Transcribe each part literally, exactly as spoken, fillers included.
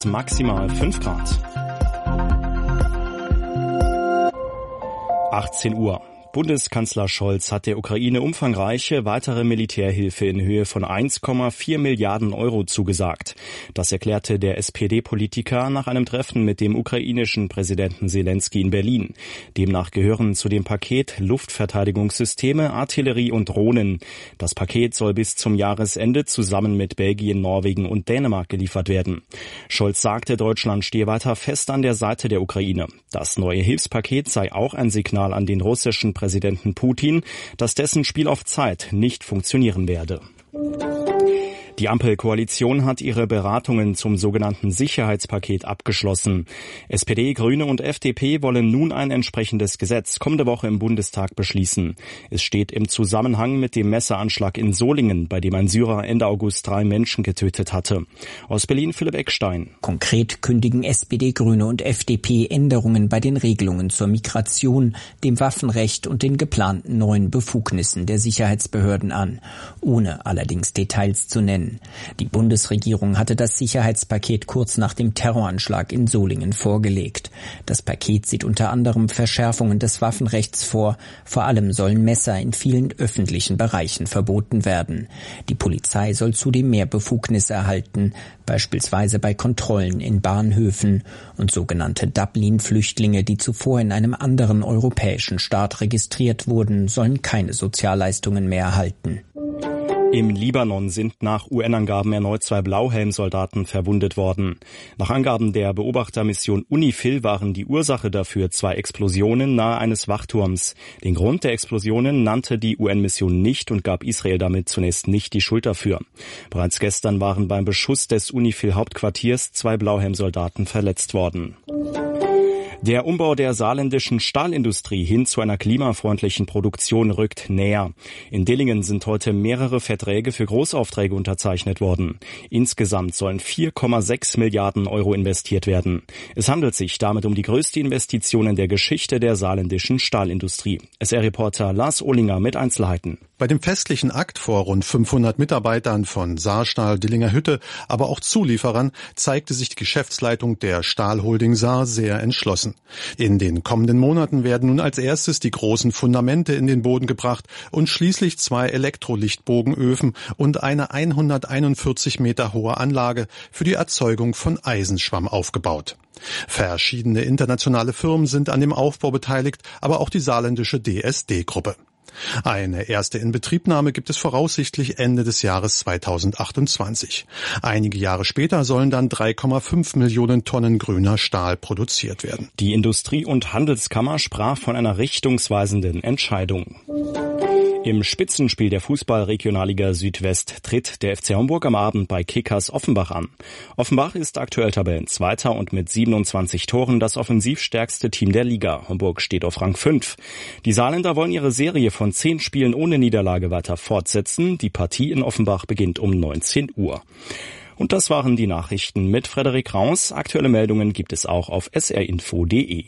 jetzt maximal fünf Grad. achtzehn Uhr. Bundeskanzler Scholz hat der Ukraine umfangreiche weitere Militärhilfe in Höhe von eins Komma vier Milliarden Euro zugesagt. Das erklärte der S P D-Politiker nach einem Treffen mit dem ukrainischen Präsidenten Selenskyj in Berlin. Demnach gehören zu dem Paket Luftverteidigungssysteme, Artillerie und Drohnen. Das Paket soll bis zum Jahresende zusammen mit Belgien, Norwegen und Dänemark geliefert werden. Scholz sagte, Deutschland stehe weiter fest an der Seite der Ukraine. Das neue Hilfspaket sei auch ein Signal an den russischen Präsidenten Präsidenten Putin, dass dessen Spiel auf Zeit nicht funktionieren werde. Die Ampelkoalition hat ihre Beratungen zum sogenannten Sicherheitspaket abgeschlossen. S P D, Grüne und F D P wollen nun ein entsprechendes Gesetz kommende Woche im Bundestag beschließen. Es steht im Zusammenhang mit dem Messeranschlag in Solingen, bei dem ein Syrer Ende August drei Menschen getötet hatte. Aus Berlin Philipp Eckstein. Konkret kündigen S P D, Grüne und F D P Änderungen bei den Regelungen zur Migration, dem Waffenrecht und den geplanten neuen Befugnissen der Sicherheitsbehörden an, ohne allerdings Details zu nennen. Die Bundesregierung hatte das Sicherheitspaket kurz nach dem Terroranschlag in Solingen vorgelegt. Das Paket sieht unter anderem Verschärfungen des Waffenrechts vor. Vor allem sollen Messer in vielen öffentlichen Bereichen verboten werden. Die Polizei soll zudem mehr Befugnisse erhalten, beispielsweise bei Kontrollen in Bahnhöfen, und sogenannte Dublin-Flüchtlinge, die zuvor in einem anderen europäischen Staat registriert wurden, sollen keine Sozialleistungen mehr erhalten. Im Libanon sind nach U N-Angaben erneut zwei Blauhelmsoldaten verwundet worden. Nach Angaben der Beobachtermission UNIFIL waren die Ursache dafür zwei Explosionen nahe eines Wachturms. Den Grund der Explosionen nannte die U N-Mission nicht und gab Israel damit zunächst nicht die Schuld dafür. Bereits gestern waren beim Beschuss des UNIFIL-Hauptquartiers zwei Blauhelmsoldaten verletzt worden. Der Umbau der saarländischen Stahlindustrie hin zu einer klimafreundlichen Produktion rückt näher. In Dillingen sind heute mehrere Verträge für Großaufträge unterzeichnet worden. Insgesamt sollen vier Komma sechs Milliarden Euro investiert werden. Es handelt sich damit um die größte Investition in der Geschichte der saarländischen Stahlindustrie. S R-Reporter Lars Ohlinger mit Einzelheiten. Bei dem festlichen Akt vor rund fünfhundert Mitarbeitern von Saarstahl Dillinger Hütte, aber auch Zulieferern, zeigte sich die Geschäftsleitung der Stahlholding Saar sehr entschlossen. In den kommenden Monaten werden nun als erstes die großen Fundamente in den Boden gebracht und schließlich zwei Elektrolichtbogenöfen und eine hunderteinundvierzig Meter hohe Anlage für die Erzeugung von Eisenschwamm aufgebaut. Verschiedene internationale Firmen sind an dem Aufbau beteiligt, aber auch die saarländische D S D-Gruppe. Eine erste Inbetriebnahme gibt es voraussichtlich Ende des Jahres zweitausendachtundzwanzig. Einige Jahre später sollen dann drei Komma fünf Millionen Tonnen grüner Stahl produziert werden. Die Industrie- und Handelskammer sprach von einer richtungsweisenden Entscheidung. Im Spitzenspiel der Fußball-Regionalliga Südwest tritt der F C Homburg am Abend bei Kickers Offenbach an. Offenbach ist aktuell Tabellenzweiter und mit siebenundzwanzig Toren das offensivstärkste Team der Liga. Homburg steht auf Rang fünf. Die Saarländer wollen ihre Serie von zehn Spielen ohne Niederlage weiter fortsetzen. Die Partie in Offenbach beginnt um neunzehn Uhr. Und das waren die Nachrichten mit Frederik Raus. Aktuelle Meldungen gibt es auch auf s r info punkt d e.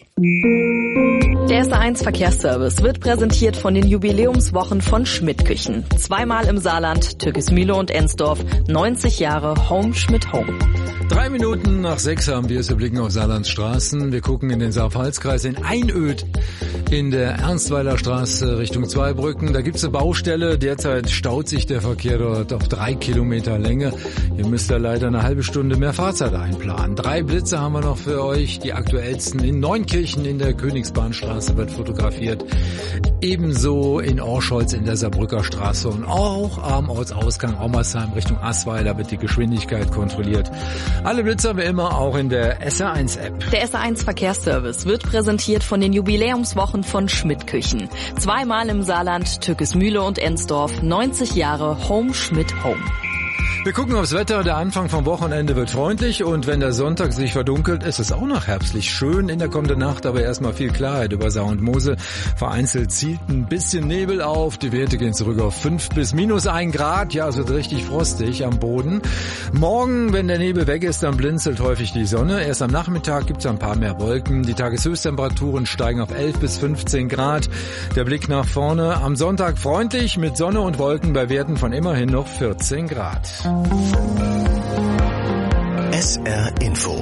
Der S R eins Verkehrsservice wird präsentiert von den Jubiläumswochen von Schmidt Küchen. Zweimal im Saarland, Türkismühle und Ensdorf, neunzig Jahre Home Schmidt Home. Drei Minuten nach sechs haben wir es. Wir blicken auf Saarlands Straßen. Wir gucken in den Saar-Pfalz-Kreis in Einöd in der Ernstweiler Straße Richtung Zweibrücken. Da gibt's eine Baustelle. Derzeit staut sich der Verkehr dort auf drei Kilometer Länge. Ihr müsst da leider eine halbe Stunde mehr Fahrzeit einplanen. Drei Blitze haben wir noch für euch. Die aktuellsten in Neunkirchen in der Königsbahnstraße wird fotografiert. Ebenso in Orscholz in der Saarbrücker Straße und auch am Ortsausgang Ommersheim Richtung Assweiler wird die Geschwindigkeit kontrolliert. Alle Blitzer wie immer auch in der S R eins App. Der S R eins Verkehrsservice wird präsentiert von den Jubiläumswochen von Schmidt Küchen. Zweimal im Saarland, Türkismühle und Ensdorf, neunzig Jahre Home Schmidt Home. Wir gucken aufs Wetter. Der Anfang vom Wochenende wird freundlich und wenn der Sonntag sich verdunkelt, ist es auch noch herbstlich schön in der kommenden Nacht, aber erstmal viel Klarheit über Saar und Mosel. Vereinzelt zieht ein bisschen Nebel auf. Die Werte gehen zurück auf fünf bis minus ein Grad. Ja, es wird richtig frostig am Boden. Morgen, wenn der Nebel weg ist, dann blinzelt häufig die Sonne. Erst am Nachmittag gibt es ein paar mehr Wolken. Die Tageshöchsttemperaturen steigen auf elf bis fünfzehn Grad. Der Blick nach vorne. Am Sonntag freundlich mit Sonne und Wolken bei Werten von immerhin noch vierzehn Grad. S R Info.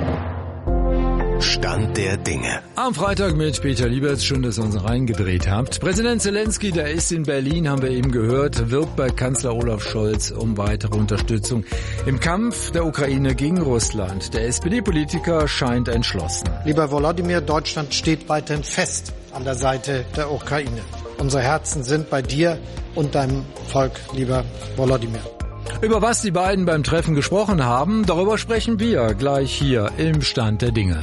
Stand der Dinge. Am Freitag mit Peter Lieberts. Schön, dass ihr uns reingedreht habt. Präsident Zelensky, der ist in Berlin, haben wir eben gehört, wirbt bei Kanzler Olaf Scholz um weitere Unterstützung im Kampf der Ukraine gegen Russland. Der S P D-Politiker scheint entschlossen. Lieber Volodymyr, Deutschland steht weiterhin fest an der Seite der Ukraine. Unsere Herzen sind bei dir und deinem Volk, lieber Volodymyr. Über was die beiden beim Treffen gesprochen haben, darüber sprechen wir gleich hier im Stand der Dinge.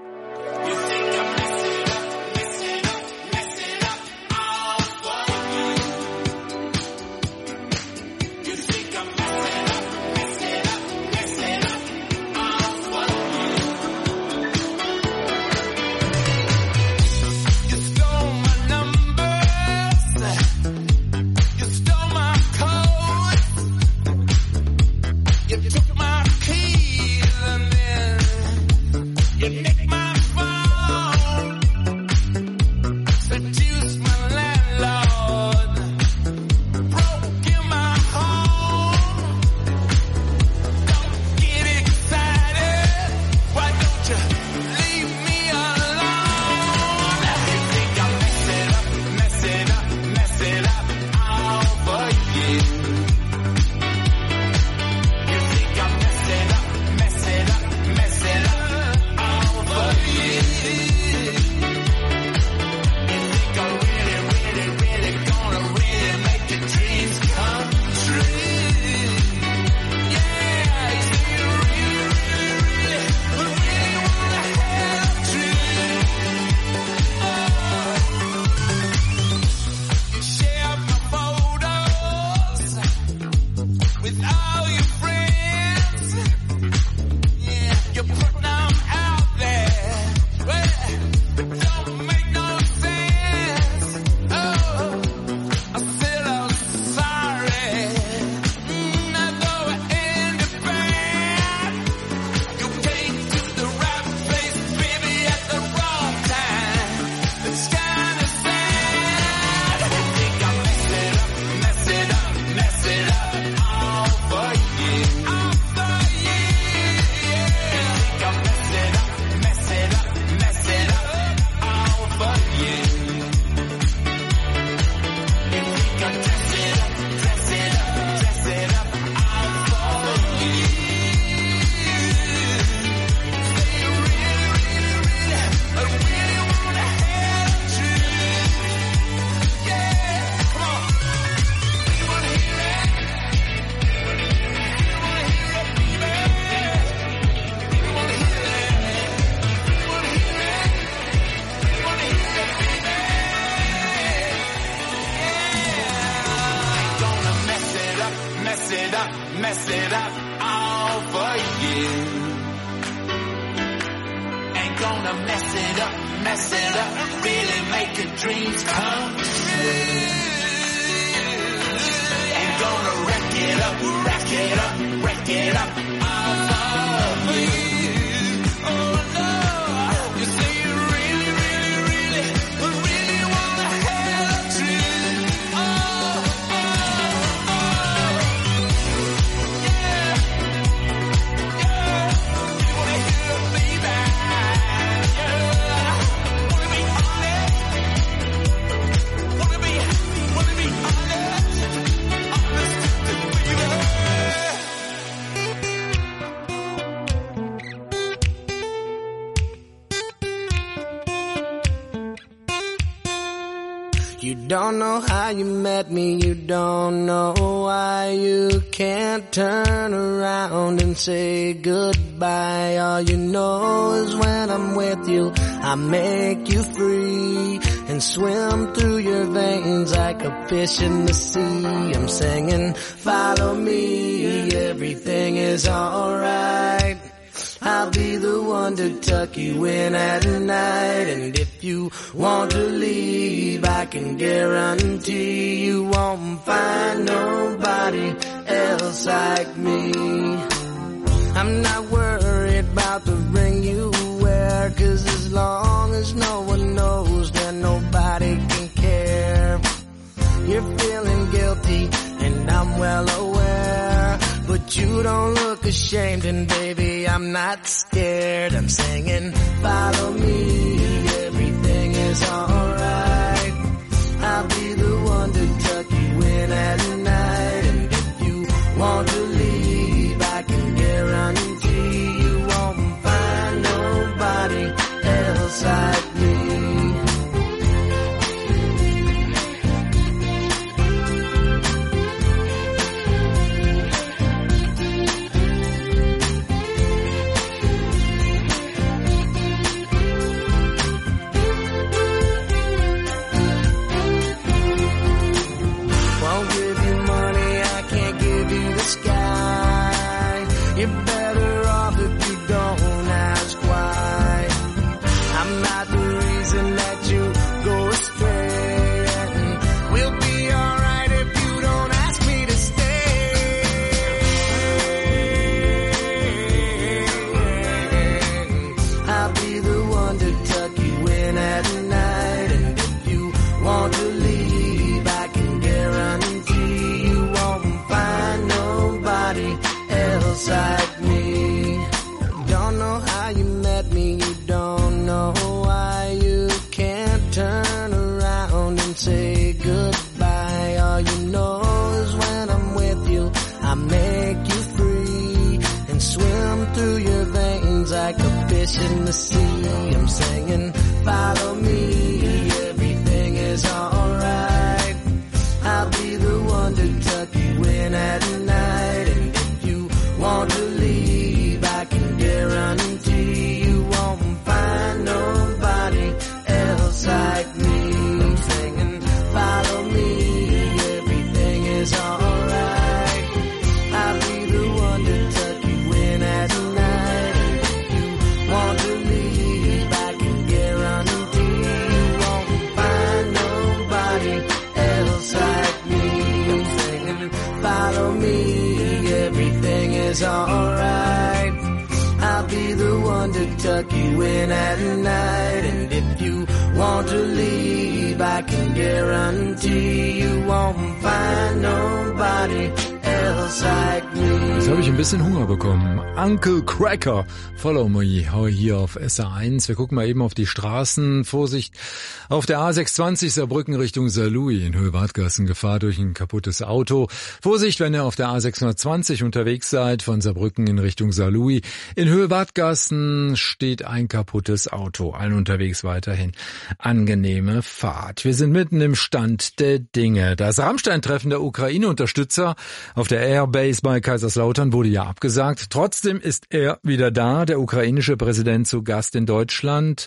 You don't know how you met me, you don't know why you can't turn around and say goodbye. All you know is when I'm with you, I make you free and swim through your veins like a fish in the sea. I'm singing, follow me, everything is alright. I'll be the one to tuck you in at night. And if you want to leave, I can guarantee you won't find nobody else like me. I'm not worried about the ring you wear, 'cause as long as no one knows, then nobody can care. You're feeling guilty and I'm well aware, but you don't look look ashamed, and baby, I'm not scared. I'm singing, follow me, everything is alright. I'll be the one to tuck you in at night, and if you want to leave, I can guarantee you won't find nobody else like me. Like me, don't know how you met me, you don't know why you can't turn around and say goodbye. All you know is when I'm with you, I make you free and swim through your veins like a fish in the sea. I'm singing, follow me, everything is alright. I'll be the one to tuck you in at night, and if you want to leave, I can guarantee you won't find nobody else like me. I'm singing, follow me, everything is alright. I'll be the one to tuck you in at night, and if you want to leave, I can guarantee you won't find nobody else like me. I'm singing, follow me, everything is alright. I'll be the one to tuck you in at night, and if you want to leave, I can guarantee you won't find nobody else like me. Jetzt habe ich ein bisschen Hunger bekommen. Uncle Cracker, Follow Me, hier auf S R eins. Wir gucken mal eben auf die Straßen. Vorsicht, auf der A sechshundertzwanzig Saarbrücken Richtung Saarlouis in Höhe-Wadgassen, Gefahr durch ein kaputtes Auto. Vorsicht, wenn ihr auf der A sechshundertzwanzig unterwegs seid, von Saarbrücken in Richtung Saarlouis. In Höhe-Wadgassen steht ein kaputtes Auto. Allen unterwegs weiterhin angenehme Fahrt. Wir sind mitten im Stand der Dinge. Das Rammstein-Treffen der Ukraine-Unterstützer auf der Airbase bei Kaiserslautern wurde ja abgesagt. Trotzdem ist er wieder da, der ukrainische Präsident, zu Gast in Deutschland.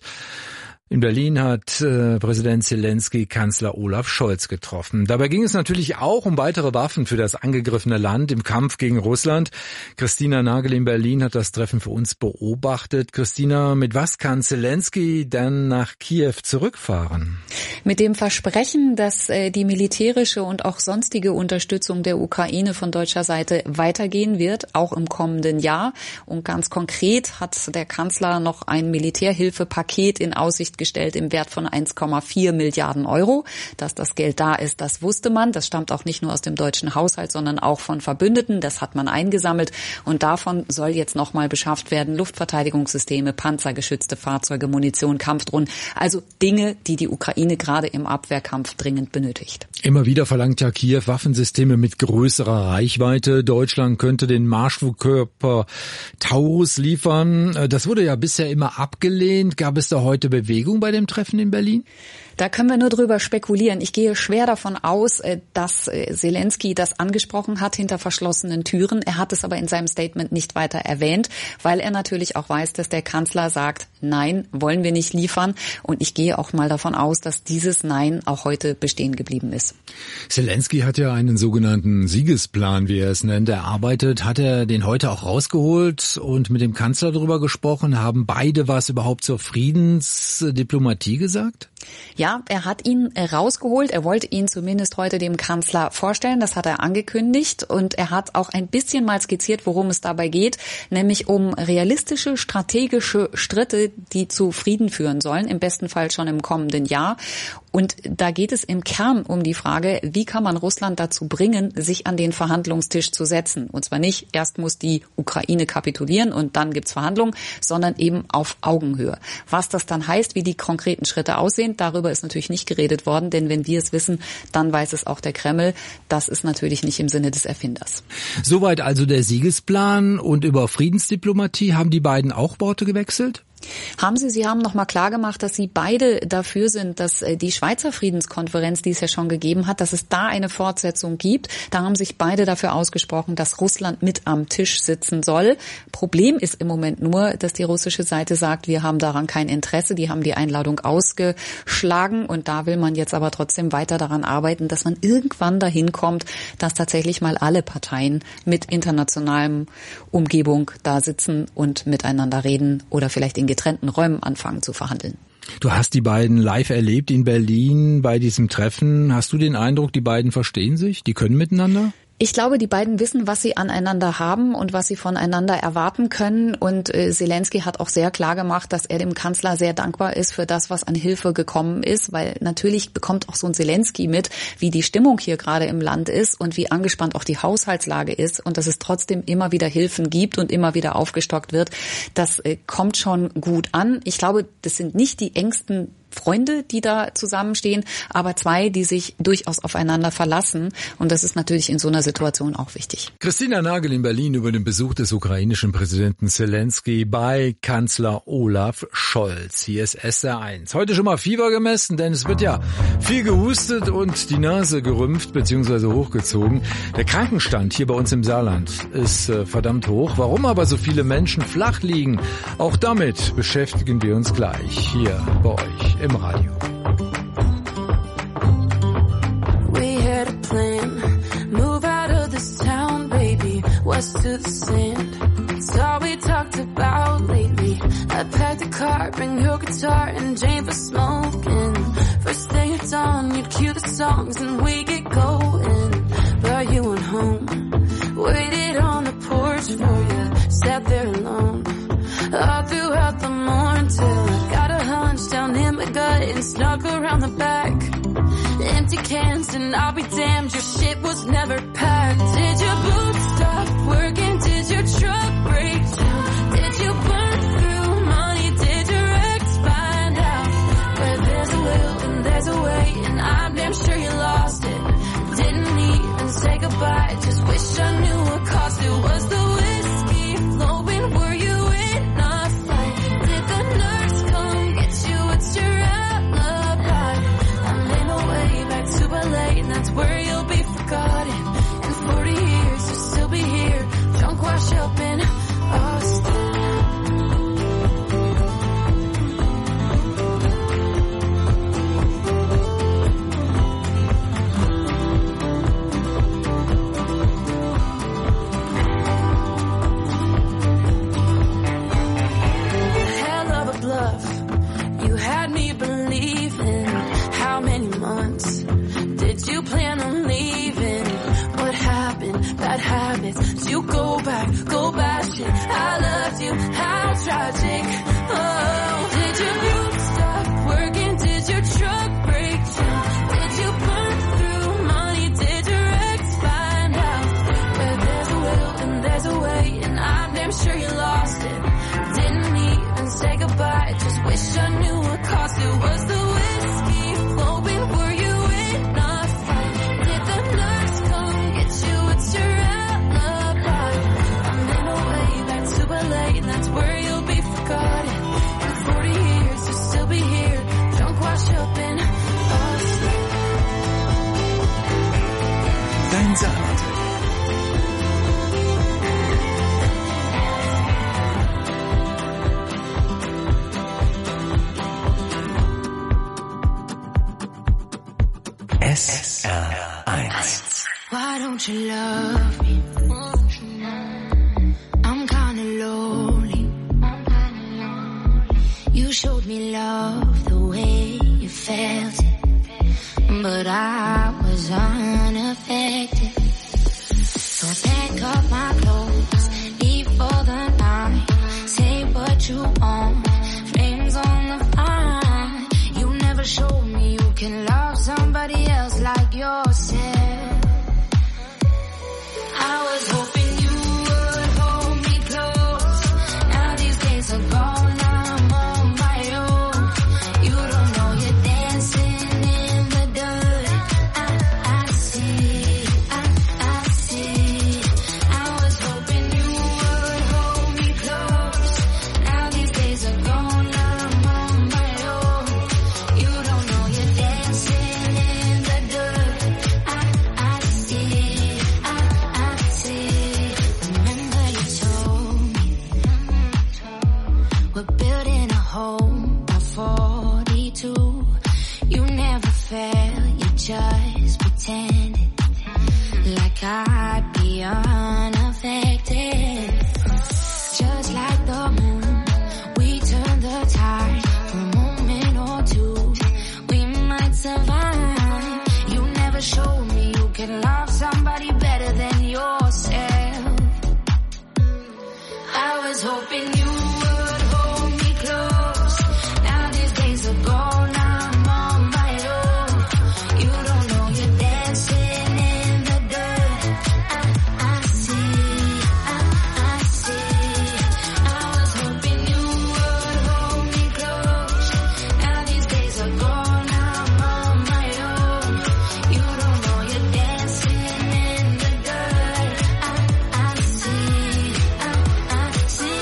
In Berlin hat äh, Präsident Zelensky Kanzler Olaf Scholz getroffen. Dabei ging es natürlich auch um weitere Waffen für das angegriffene Land im Kampf gegen Russland. Christina Nagel in Berlin hat das Treffen für uns beobachtet. Christina, mit was kann Zelensky dann nach Kiew zurückfahren? Mit dem Versprechen, dass äh, die militärische und auch sonstige Unterstützung der Ukraine von deutscher Seite weitergehen wird, auch im kommenden Jahr. Und ganz konkret hat der Kanzler noch ein Militärhilfepaket in Aussicht gestellt im Wert von eins Komma vier Milliarden Euro. Dass das Geld da ist, das wusste man. Das stammt auch nicht nur aus dem deutschen Haushalt, sondern auch von Verbündeten. Das hat man eingesammelt. Und davon soll jetzt nochmal beschafft werden Luftverteidigungssysteme, panzergeschützte Fahrzeuge, Munition, Kampfdrohnen. Also Dinge, die die Ukraine gerade im Abwehrkampf dringend benötigt. Immer wieder verlangt ja Kiew Waffensysteme mit größerer Reichweite. Deutschland könnte den Marschflugkörper Taurus liefern. Das wurde ja bisher immer abgelehnt. Gab es da heute Bewegung bei dem Treffen in Berlin? Da können wir nur drüber spekulieren. Ich gehe schwer davon aus, dass Zelensky das angesprochen hat hinter verschlossenen Türen. Er hat es aber in seinem Statement nicht weiter erwähnt, weil er natürlich auch weiß, dass der Kanzler sagt, nein, wollen wir nicht liefern. Und ich gehe auch mal davon aus, dass dieses Nein auch heute bestehen geblieben ist. Zelensky hat ja einen sogenannten Siegesplan, wie er es nennt, erarbeitet. Hat er den heute auch rausgeholt und mit dem Kanzler darüber gesprochen? Haben beide was überhaupt zur Friedensdiplomatie gesagt? Ja, er hat ihn rausgeholt. Er wollte ihn zumindest heute dem Kanzler vorstellen. Das hat er angekündigt. Und er hat auch ein bisschen mal skizziert, worum es dabei geht. Nämlich um realistische, strategische Schritte, die zu Frieden führen sollen. Im besten Fall schon im kommenden Jahr. Und da geht es im Kern um die Frage, wie kann man Russland dazu bringen, sich an den Verhandlungstisch zu setzen. Und zwar nicht, erst muss die Ukraine kapitulieren und dann gibt's Verhandlungen, sondern eben auf Augenhöhe. Was das dann heißt, wie die konkreten Schritte aussehen, darüber ist natürlich nicht geredet worden, denn wenn wir es wissen, dann weiß es auch der Kreml. Das ist natürlich nicht im Sinne des Erfinders. Soweit also der Siegesplan. Und über Friedensdiplomatie haben die beiden auch Worte gewechselt? Haben Sie, Sie haben noch mal klar gemacht, dass Sie beide dafür sind, dass die Schweizer Friedenskonferenz, die es ja schon gegeben hat, dass es da eine Fortsetzung gibt. Da haben sich beide dafür ausgesprochen, dass Russland mit am Tisch sitzen soll. Problem ist im Moment nur, dass die russische Seite sagt, wir haben daran kein Interesse. Die haben die Einladung ausgeschlagen und da will man jetzt aber trotzdem weiter daran arbeiten, dass man irgendwann dahin kommt, dass tatsächlich mal alle Parteien mit internationalem Umgebung da sitzen und miteinander reden oder vielleicht in getrennten Räumen anfangen zu verhandeln. Du hast die beiden live erlebt in Berlin bei diesem Treffen. Hast du den Eindruck, die beiden verstehen sich? Die können miteinander? Ich glaube, die beiden wissen, was sie aneinander haben und was sie voneinander erwarten können. Und äh, Zelensky hat auch sehr klar gemacht, dass er dem Kanzler sehr dankbar ist für das, was an Hilfe gekommen ist. Weil natürlich bekommt auch so ein Zelensky mit, wie die Stimmung hier gerade im Land ist und wie angespannt auch die Haushaltslage ist. Und dass es trotzdem immer wieder Hilfen gibt und immer wieder aufgestockt wird. Das äh, kommt schon gut an. Ich glaube, das sind nicht die engsten Freunde, die da zusammenstehen, aber zwei, die sich durchaus aufeinander verlassen. Und das ist natürlich in so einer Situation auch wichtig. Christina Nagel in Berlin über den Besuch des ukrainischen Präsidenten Zelensky bei Kanzler Olaf Scholz. Hier ist S R eins. Heute schon mal Fieber gemessen, denn es wird ja viel gehustet und die Nase gerümpft bzw. hochgezogen. Der Krankenstand hier bei uns im Saarland ist äh, verdammt hoch. Warum aber so viele Menschen flach liegen, auch damit beschäftigen wir uns gleich hier bei euch im Radio. We had a plan, move out of this town, baby, west to the sand. It's all we talked about lately. I packed a car, bring your guitar and Jane for smoking. First thing at dawn, you'd cue the songs and we get going. But you went home, waited on the porch for you, sat there alone. All throughout the morning till I got a hunch down in my gut and snuck around the back. Empty cans and I'll be damned, your shit was never packed. Did your boots stop working? Did your truck break down? Did you burn through money? Did your ex find out? Where there's a will and there's a way, and I'm damn sure you lost it. Didn't even say goodbye, just wish I knew what cost it. Was the whiskey flowing? Were you in a fight? Did the nurse come get you? What's your alibi? I'm in a way back to L A, and that's where you'll be forgotten. In forty years you'll still be here, drunk wash up in Austin. Habits, you go back, go back, shit. I loved you, how tragic. Oh, did your roof stop working? Did your truck break down? Did you burn through money? Did your ex find out? Where there's a will and there's a way, and I'm damn sure you lost it. Didn't even say goodbye, just wish I knew what cost it. Was the whiskey flowing? Were you in a fight? Did the nurse come get you? It's your and that's where you'll be forgotten. In forty years you'll still be here, drunk wash up in Austin. Dein Saarland. S R eins. Why don't you love me? I'm kinda lonely. You showed me love the way you felt it, but I was unaffected. So pack up my clothes, leave for the night. Say what you want, flames on the fire. You never showed me you can love. just pretended like I'd be unaffected. Just like the moon, we turn the tide for a moment or two. We might survive. You never showed me you can love somebody better than yourself. I was hoping you would hold me close. Now these days are gone, I'm on my own. You don't know you're dancing in the dirt. I, I see, I, I see. I was hoping you would hold me close. Now these days are gone, I'm on my own. You don't know you're dancing in the dirt. I, I see, I, I see.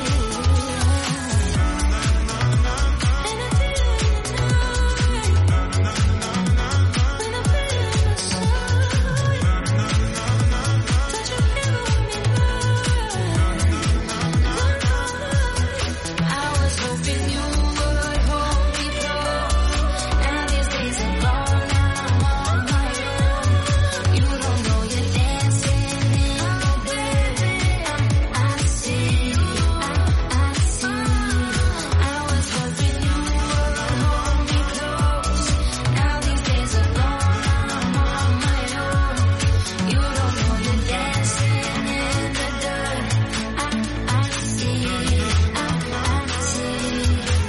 I was hoping you would hold me close. Now these days are gone, I'm on my own. You don't know you're dancing in the dirt. I, I see, I, I see. I was hoping you would hold me close. Now these days are gone, I'm on my own. You don't know you're dancing in the dirt. I, I see, I, I see.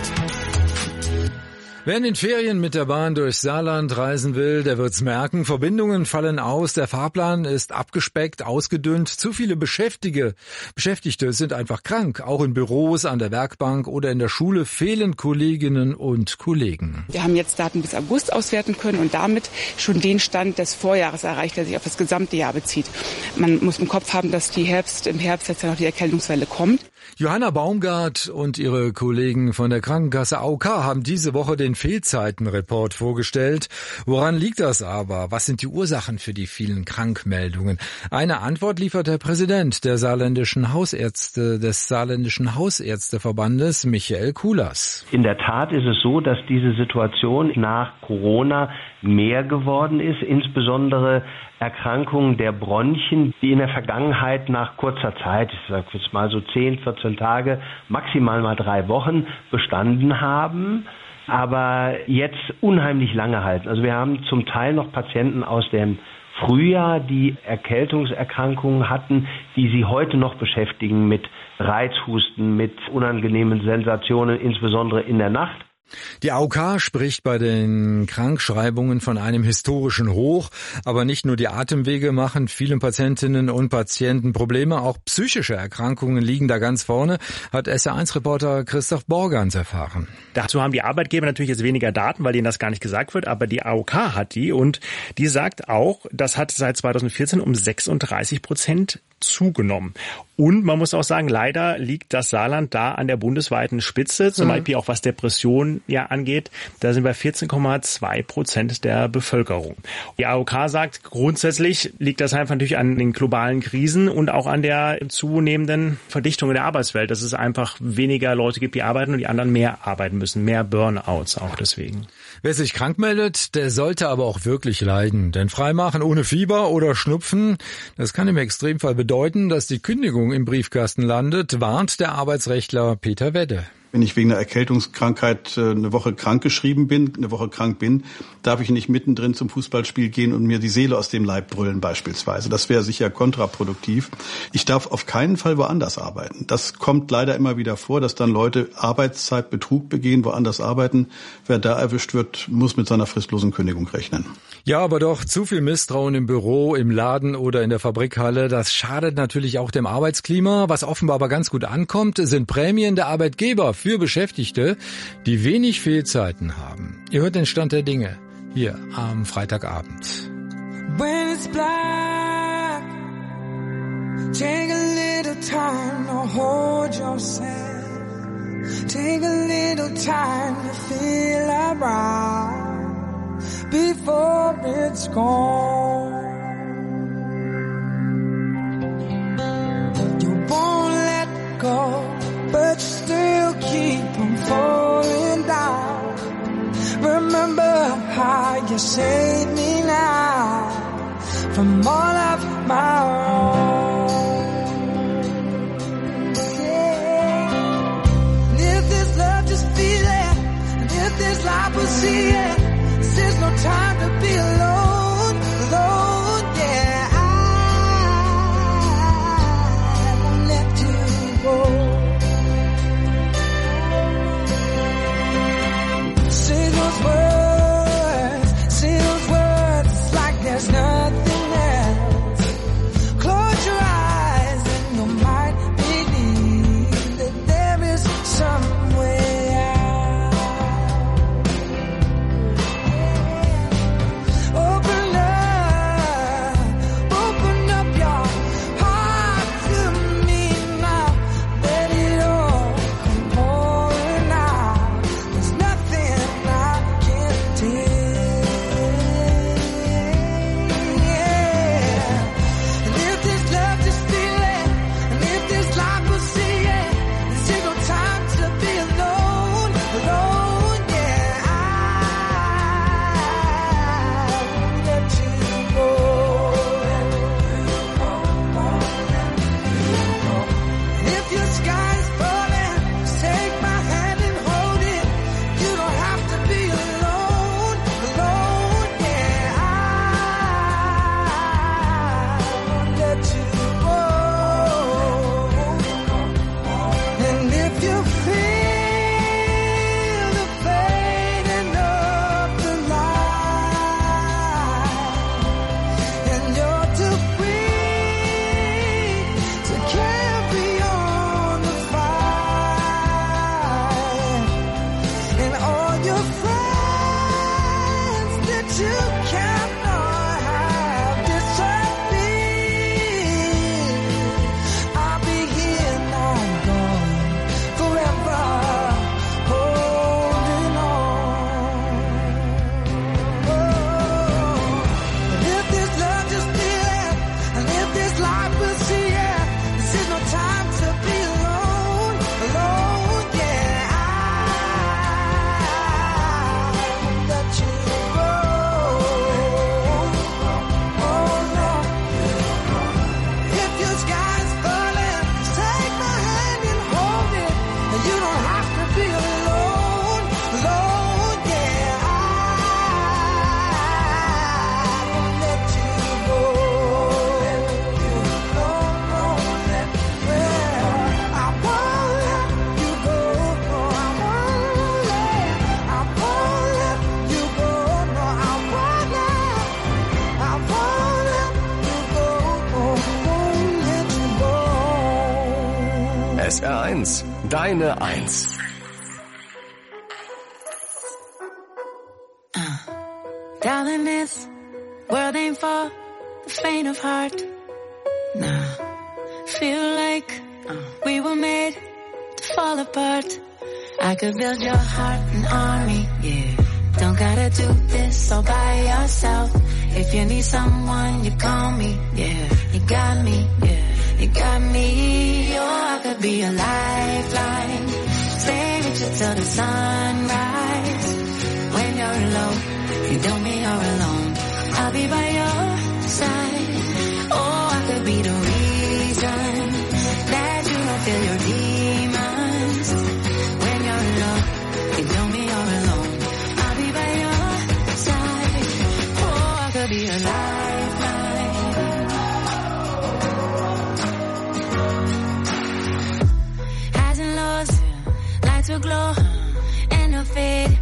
Wer in den Ferien mit der Bahn durchs Saarland reisen will, der wird's merken. Verbindungen fallen aus, der Fahrplan ist abgespeckt, ausgedünnt. Zu viele Beschäftigte, Beschäftigte sind einfach krank. Auch in Büros, an der Werkbank oder in der Schule fehlen Kolleginnen und Kollegen. Wir haben jetzt Daten bis August auswerten können und damit schon den Stand des Vorjahres erreicht, der sich auf das gesamte Jahr bezieht. Man muss im Kopf haben, dass die Herbst, im Herbst jetzt ja noch die Erkältungswelle kommt. Johanna Baumgart und ihre Kollegen von der Krankenkasse A O K haben diese Woche den Fehlzeitenreport vorgestellt. Woran liegt das aber? Was sind die Ursachen für die vielen Krankmeldungen? Eine Antwort liefert der Präsident der saarländischen Hausärzte, des saarländischen Hausärzteverbandes, Michael Kulas. In der Tat ist es so, dass diese Situation nach Corona mehr geworden ist, insbesondere Erkrankungen der Bronchien, die in der Vergangenheit nach kurzer Zeit, ich sage jetzt mal so zehn, vierzehn Tage, maximal mal drei Wochen bestanden haben, aber jetzt unheimlich lange halten. Also wir haben zum Teil noch Patienten aus dem Frühjahr, die Erkältungserkrankungen hatten, die sie heute noch beschäftigen mit Reizhusten, mit unangenehmen Sensationen, insbesondere in der Nacht. Die A O K spricht bei den Krankschreibungen von einem historischen Hoch, aber nicht nur die Atemwege machen vielen Patientinnen und Patienten Probleme, auch psychische Erkrankungen liegen da ganz vorne, hat S R eins Reporter Christoph Borgans erfahren. Dazu haben die Arbeitgeber natürlich jetzt weniger Daten, weil denen das gar nicht gesagt wird, aber die A O K hat die und die sagt auch, das hat seit zweitausendvierzehn um sechsunddreißig Prozent zugenommen. Und man muss auch sagen, leider liegt das Saarland da an der bundesweiten Spitze, zum mhm. Beispiel auch was Depressionen ja angeht. Da sind wir vierzehn Komma zwei Prozent der Bevölkerung. Die A O K sagt, grundsätzlich liegt das einfach natürlich an den globalen Krisen und auch an der zunehmenden Verdichtung in der Arbeitswelt, dass es einfach weniger Leute gibt, die arbeiten und die anderen mehr arbeiten müssen, mehr Burnouts auch deswegen. Wer sich krank meldet, der sollte aber auch wirklich leiden. Denn freimachen ohne Fieber oder Schnupfen, das kann im Extremfall bedeuten, dass die Kündigung im Briefkasten landet, warnt der Arbeitsrechtler Peter Wedde. Wenn ich wegen einer Erkältungskrankheit eine Woche krankgeschrieben bin, eine Woche krank bin, darf ich nicht mittendrin zum Fußballspiel gehen und mir die Seele aus dem Leib brüllen beispielsweise. Das wäre sicher kontraproduktiv. Ich darf auf keinen Fall woanders arbeiten. Das kommt leider immer wieder vor, dass dann Leute Arbeitszeitbetrug begehen, woanders arbeiten. Wer da erwischt wird, muss mit seiner fristlosen Kündigung rechnen. Ja, aber doch zu viel Misstrauen im Büro, im Laden oder in der Fabrikhalle, das schadet natürlich auch dem Arbeitsklima. Was offenbar aber ganz gut ankommt, sind Prämien der Arbeitgeber für Beschäftigte, die wenig Fehlzeiten haben. Ihr hört den Stand der Dinge hier am Freitagabend. When it's black, take a little time to hold yourself. Take a little time to feel around before it's gone. You won't let go, but still keep on falling down. Remember how you saved me if this life will see it, this is no time to be alone, alone, yeah. I won't let you go. Say those words, say those words, it's like there's nothing else. Close your eyes and you might believe that there is some way out. Open up, open up your heart to me now. Let it all come pouring out. There's nothing I can't take. And if this love just feel it, and if this life will see it, this ain't no time to be alone, alone, yeah. I won't let you go. And if your sky is falling, just take my hand and hold it. You don't have to be alone, alone, yeah. I won't let you go. And if you feel the fading of the light, and you're too weak to carry on the fight, and all your friends that you cannot have disappear, I'll be here, not gone, forever holding on. And if this love just feel it, and if this life will see it, this is no time to be alone, alone, yeah. I won't let you go. Oh no. If your sky's falling, just take my hand and hold it. And you don't have to be alone, alone, yeah. I won't let you go. No, no, yeah. I won't let you go. No, I won't let, I won't let you go. No, I won't let, I won't let you go. No, I won't let you go. S R eins, deine Eins. Darling, this world ain't for the faint of heart. Nah, feel like we were made to fall apart. I could build your heart an army, yeah. Don't gotta do this all by yourself. If you need someone, you call me, yeah. You got me, yeah. You got me, oh, I could be a lifeline. Stay with you till the sunrise. When you're alone, you don't mean you're alone. I'll be by your side. Oh, I could be the reason that you don't feel your demons. When you're alone, you don't mean you're alone. I'll be by your side. Oh, I could be a lifeline. Highs and lows, lights will glow and they'll fade.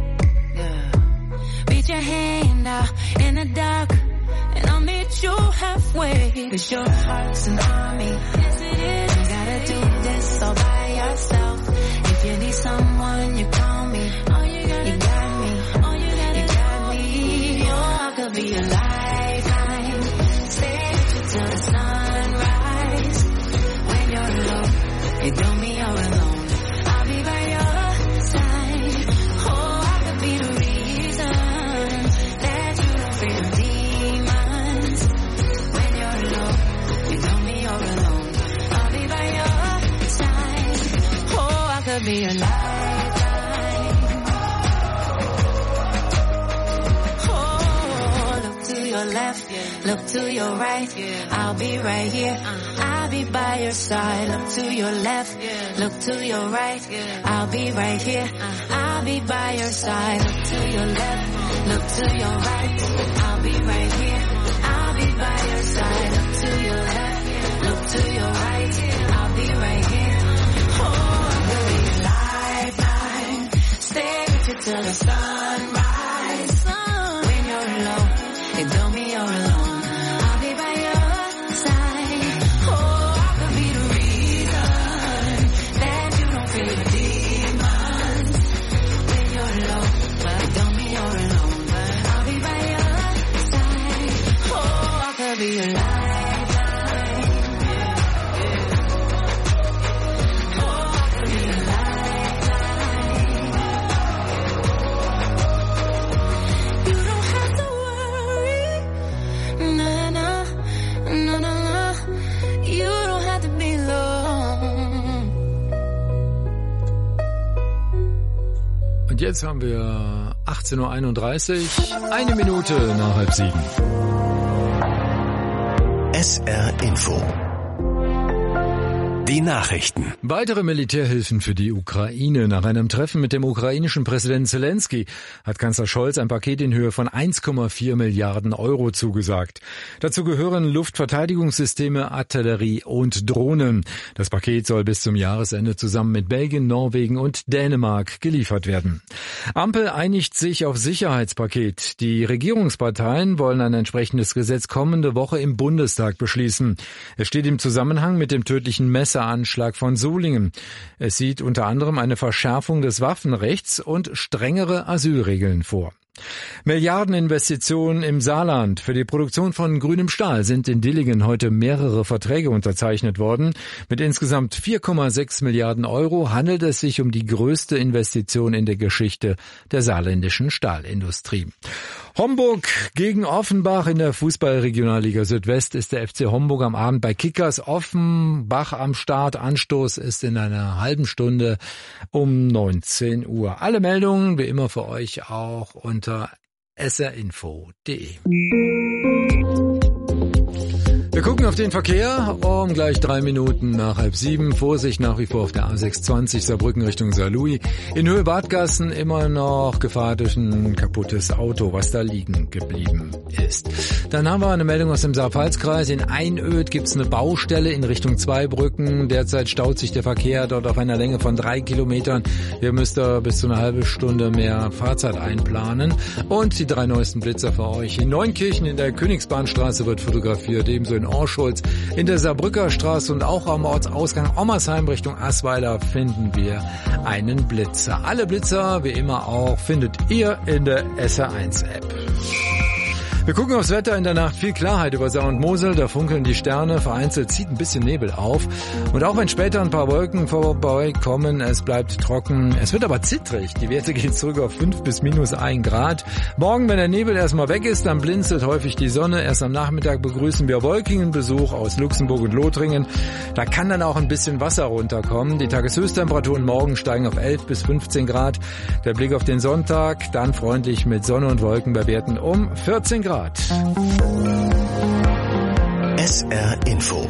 Reach your hand out in the dark, and I'll meet you halfway. Cause your heart's an army. Yes, it is. You gotta do this all by yourself. If you need someone, you call me. Oh, you, gotta you got me. Oh, you, gotta you got me. Oh, I could be a lifeline. Stay with you till the sunrise. When you're alone, it don't mean you're alone. I'll be by your side. Oh, I could be the reason that you don't feel demons. When you're alone, you don't mean you're alone. I'll be by your side. Oh, I could be a lifeline. Oh, look to your left, look to your right. I'll be right here. I'll be by your side. Look to your left, look to your right. I'll be right here. I'll I'll be by your side. Look to your left, look to your right. I'll be right here. I'll be by your side. Look to your left, look to your right. I'll be right here. Oh, I will be lifeline. Stay with you till the sunrise. When you're alone, hey, tell me you're alone. I'll be by your side. Oh, I could be the reason that you don't feel the demons. When you're alone, but tell me you're alone. But I'll be by your side. Oh, I could be your lifeline. Jetzt haben wir achtzehn Uhr einunddreißig, eine Minute nach halb sieben. S R Info. Die Nachrichten. Weitere Militärhilfen für die Ukraine. Nach einem Treffen mit dem ukrainischen Präsidenten Zelensky hat Kanzler Scholz ein Paket in Höhe von eins Komma vier Milliarden Euro zugesagt. Dazu gehören Luftverteidigungssysteme, Artillerie und Drohnen. Das Paket soll bis zum Jahresende zusammen mit Belgien, Norwegen und Dänemark geliefert werden. Ampel einigt sich auf Sicherheitspaket. Die Regierungsparteien wollen ein entsprechendes Gesetz kommende Woche im Bundestag beschließen. Es steht im Zusammenhang mit dem tödlichen Messer Anschlag von Solingen. Es sieht unter anderem eine Verschärfung des Waffenrechts und strengere Asylregeln vor. Milliardeninvestitionen im Saarland. Für die Produktion von grünem Stahl sind in Dillingen heute mehrere Verträge unterzeichnet worden. Mit insgesamt vier Komma sechs Milliarden Euro handelt es sich um die größte Investition in der Geschichte der saarländischen Stahlindustrie. Homburg gegen Offenbach in der Fußball-Regionalliga Südwest ist der F C Homburg am Abend bei Kickers Offenbach am Start. Anstoß ist in einer halben Stunde um neunzehn Uhr. Alle Meldungen wie immer für euch auch unter s r info punkt d e. Wir gucken auf den Verkehr um gleich drei Minuten nach halb sieben. Vorsicht nach wie vor auf der A sechshundertzwanzig Saarbrücken Richtung Saarlouis. In Höhe Badgassen immer noch Gefahr durch ein kaputtes Auto, was da liegen geblieben ist. Dann haben wir eine Meldung aus dem Saar-Pfalz-Kreis. In Einöd gibt es eine Baustelle in Richtung Zweibrücken. Derzeit staut sich der Verkehr dort auf einer Länge von drei Kilometern. Hier müsst ihr bis zu einer halben Stunde mehr Fahrzeit einplanen. Und die drei neuesten Blitzer für euch. In Neunkirchen in der Königsbahnstraße wird fotografiert, ebenso in Orschulz, in der Saarbrücker Straße und auch am Ortsausgang Ommersheim Richtung Assweiler finden wir einen Blitzer. Alle Blitzer, wie immer auch, findet ihr in der S R eins App. Wir gucken aufs Wetter in der Nacht. Viel Klarheit über Saar und Mosel. Da funkeln die Sterne. Vereinzelt zieht ein bisschen Nebel auf. Und auch wenn später ein paar Wolken vorbeikommen, es bleibt trocken. Es wird aber zittrig. Die Werte gehen zurück auf fünf bis minus ein Grad. Morgen, wenn der Nebel erstmal weg ist, dann blinzelt häufig die Sonne. Erst am Nachmittag begrüßen wir Wolkenbesuch aus Luxemburg und Lothringen. Da kann dann auch ein bisschen Wasser runterkommen. Die Tageshöchsttemperaturen morgen steigen auf elf bis fünfzehn Grad. Der Blick auf den Sonntag, dann freundlich mit Sonne und Wolken bei Werten um vierzehn Grad. S R Info.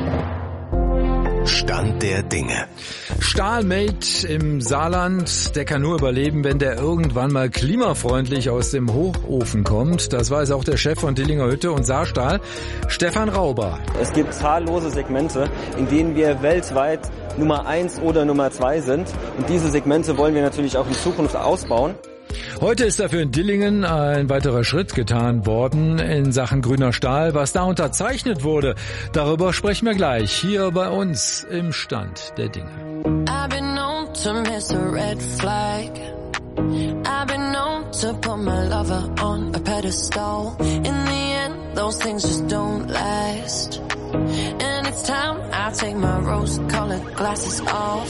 Stand der Dinge. Stahlmate im Saarland, der kann nur überleben, wenn der irgendwann mal klimafreundlich aus dem Hochofen kommt. Das weiß auch der Chef von Dillinger Hütte und Saarstahl, Stefan Rauber. Es gibt zahllose Segmente, in denen wir weltweit Nummer eins oder Nummer zwei sind. Und diese Segmente wollen wir natürlich auch in Zukunft ausbauen. Heute ist dafür in Dillingen ein weiterer Schritt getan worden in Sachen grüner Stahl. Was da unterzeichnet wurde, darüber sprechen wir gleich hier bei uns im Stand der Dinge. I've been known to miss a red flag. I've been known to put my lover on a pedestal. In the end, those things just don't last. And it's time I take my rose-colored glasses off.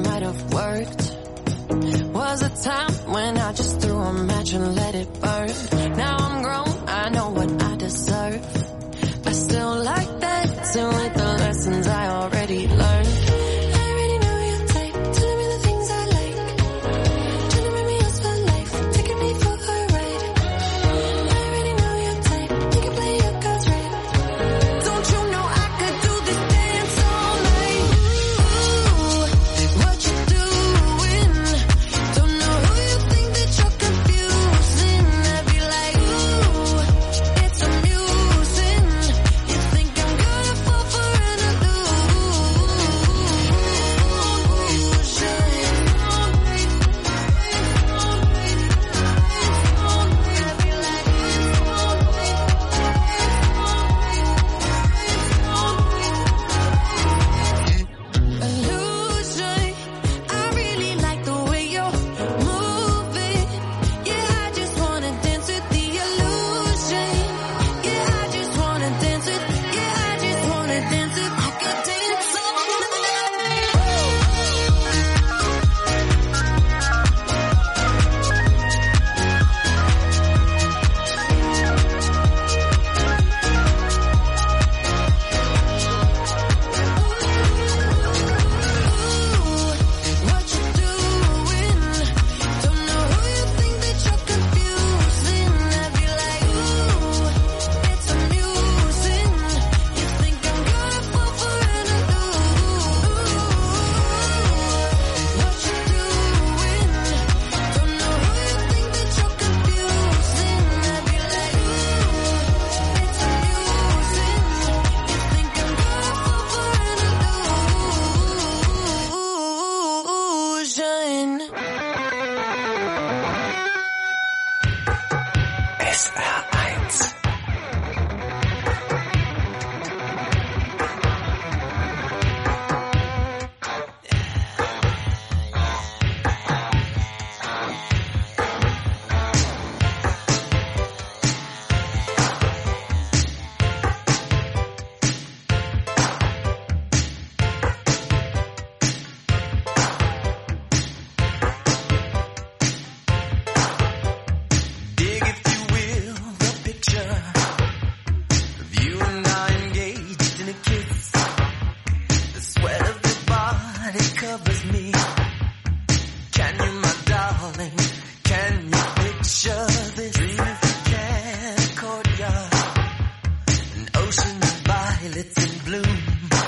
might have worked. Was a time when I just threw a match and let it burn. Now I'm grown, I know what I deserve. I still like that, to with the lessons I already learned. I already know your type, telling me the things I like. Trying to make me yours for life, taking me for a ride. I already know your type, you can play your cards right. Don't you know I could do this dance all night? Ooh, what you doing? Don't know who you think that you're confusing. I'd be like, ooh, it's amusing. You think I'm gonna fall for an illusion. I really like the way you're moving. Yeah, I just wanna dance with the illusion. Yeah, I just wanna dance with. Yeah, I just wanna dance with. I could dance all what you doing? Don't know who you think that you're confusing. I'd be like, ooh, it's amusing. You think I'm gonna fall for an illusion. What you doing? Don't know who you think that you're confusing. I'd be like, ooh, it's amusing. You think I'm gonna fall for an illusion. S R eins. Dig, if you will, the picture of you and I engaged in a kiss. The sweat of your body covers me. Can you, my darling, can you picture this? Dream if you can, a courtyard, an ocean of violets in bloom.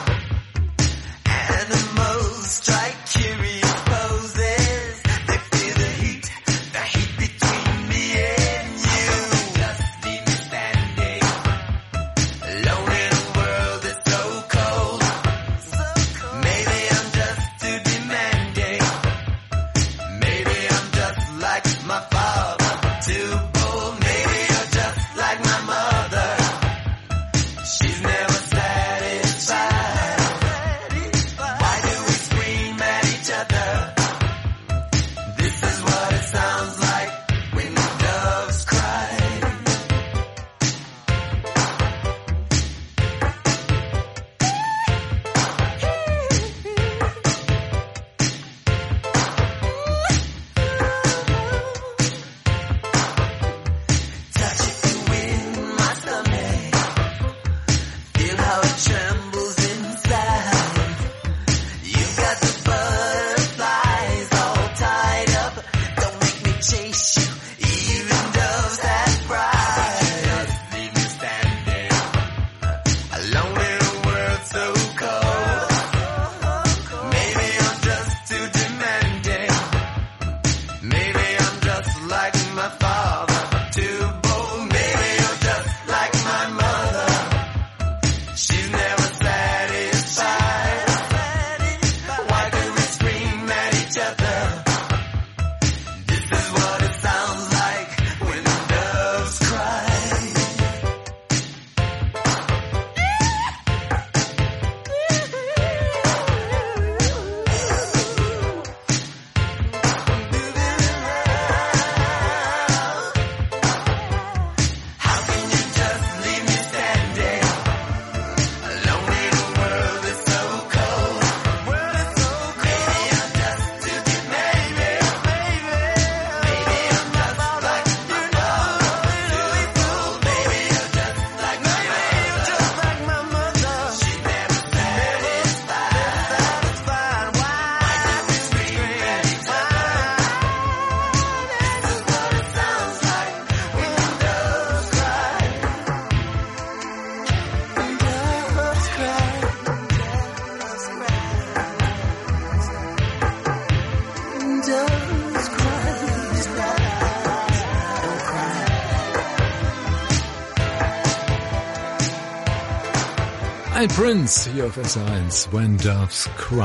Animals strike curious poses. They feel the heat, the heat between me and you. Just leave me standing alone in a world that's so cold. Maybe I'm just too demanding. Maybe I'm just like my father too. Wild Prince hier auf S R eins, When Doves Cry.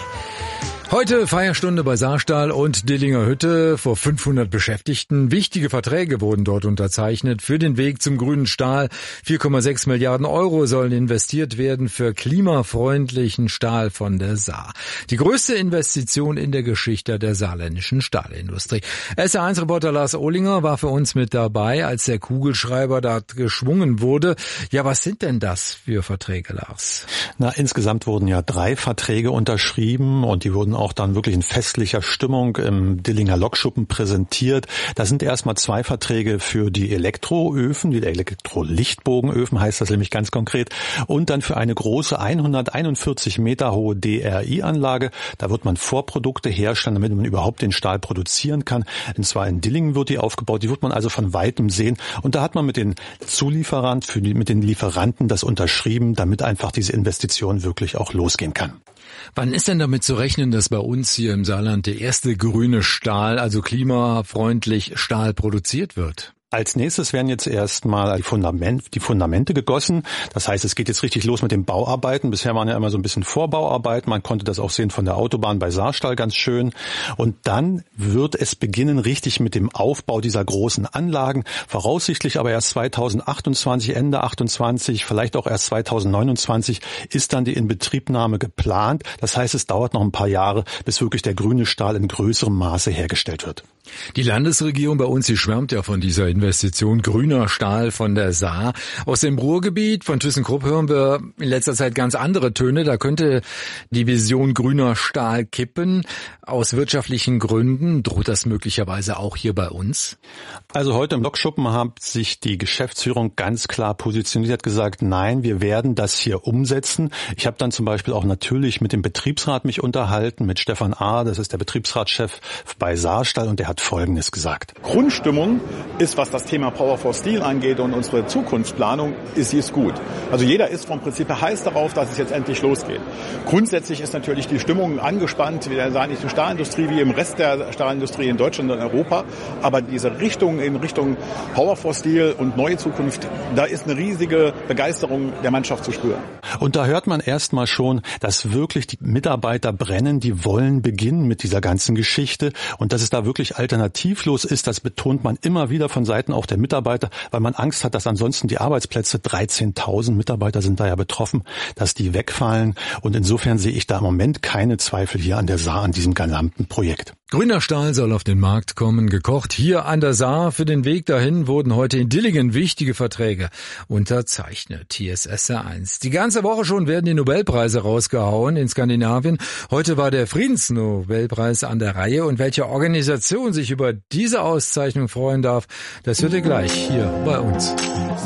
Heute Feierstunde bei Saarstahl und Dillinger Hütte vor fünfhundert Beschäftigten. Wichtige Verträge wurden dort unterzeichnet für den Weg zum grünen Stahl. vier Komma sechs Milliarden Euro sollen investiert werden für klimafreundlichen Stahl von der Saar. Die größte Investition in der Geschichte der saarländischen Stahlindustrie. S R eins-Reporter Lars Ohlinger war für uns mit dabei, als der Kugelschreiber dort geschwungen wurde. Ja, was sind denn das für Verträge, Lars? Na, insgesamt wurden ja drei Verträge unterschrieben und die wurden auch dann wirklich in festlicher Stimmung im Dillinger Lokschuppen präsentiert. Da sind erstmal zwei Verträge für die Elektroöfen, die Elektrolichtbogenöfen heißt das nämlich ganz konkret, und dann für eine große hunderteinundvierzig Meter hohe D R I-Anlage. Da wird man Vorprodukte herstellen, damit man überhaupt den Stahl produzieren kann. Und zwar in Dillingen wird die aufgebaut, die wird man also von Weitem sehen. Und da hat man mit den Zulieferern, für die, mit den Lieferanten das unterschrieben, damit einfach diese Investition wirklich auch losgehen kann. Wann ist denn damit zu rechnen, dass bei uns hier im Saarland der erste grüne Stahl, also klimafreundlich Stahl produziert wird? Als nächstes werden jetzt erstmal die, Fundament, die Fundamente gegossen. Das heißt, es geht jetzt richtig los mit den Bauarbeiten. Bisher waren ja immer so ein bisschen Vorbauarbeiten. Man konnte das auch sehen von der Autobahn bei Saarstahl ganz schön. Und dann wird es beginnen richtig mit dem Aufbau dieser großen Anlagen. Voraussichtlich aber erst zweitausendachtundzwanzig, Ende achtundzwanzig, vielleicht auch erst zweitausendneunundzwanzig ist dann die Inbetriebnahme geplant. Das heißt, es dauert noch ein paar Jahre, bis wirklich der grüne Stahl in größerem Maße hergestellt wird. Die Landesregierung bei uns, die schwärmt ja von dieser Investition grüner Stahl von der Saar. Aus dem Ruhrgebiet von ThyssenKrupp hören wir in letzter Zeit ganz andere Töne. Da könnte die Vision grüner Stahl kippen. Aus wirtschaftlichen Gründen droht das möglicherweise auch hier bei uns? Also heute im Lokschuppen hat sich die Geschäftsführung ganz klar positioniert, hat gesagt, nein, wir werden das hier umsetzen. Ich habe dann zum Beispiel auch natürlich mit dem Betriebsrat mich unterhalten, mit Stefan A., das ist der Betriebsratschef bei Saarstahl, und der hat Folgendes gesagt. Grundstimmung ist, was das Thema Power for Steel angeht und unsere Zukunftsplanung, ist sie ist gut. Also jeder ist vom Prinzip her heiß darauf, dass es jetzt endlich losgeht. Grundsätzlich ist natürlich die Stimmung angespannt, wie der saarländischen Stahlindustrie, wie im Rest der Stahlindustrie in Deutschland und Europa. Aber diese Richtung in Richtung Power for Steel und neue Zukunft, da ist eine riesige Begeisterung der Mannschaft zu spüren. Und da hört man erstmal schon, dass wirklich die Mitarbeiter brennen, die wollen beginnen mit dieser ganzen Geschichte. Und dass es da wirklich alternativlos ist, das betont man immer wieder von Seiten auch der Mitarbeiter, weil man Angst hat, dass ansonsten die Arbeitsplätze, dreizehntausend Mitarbeiter sind da ja betroffen, dass die wegfallen. Und insofern sehe ich da im Moment keine Zweifel hier an der Saar, an diesem gesamten Projekt. Grüner Stahl soll auf den Markt kommen, gekocht hier an der Saar. Für den Weg dahin wurden heute in Dillingen wichtige Verträge unterzeichnet. Hier ist S R eins. Die ganze Woche schon werden die Nobelpreise rausgehauen in Skandinavien. Heute war der Friedensnobelpreis an der Reihe. Und welche Organisation sich über diese Auszeichnung freuen darf, das hört ihr gleich hier bei uns.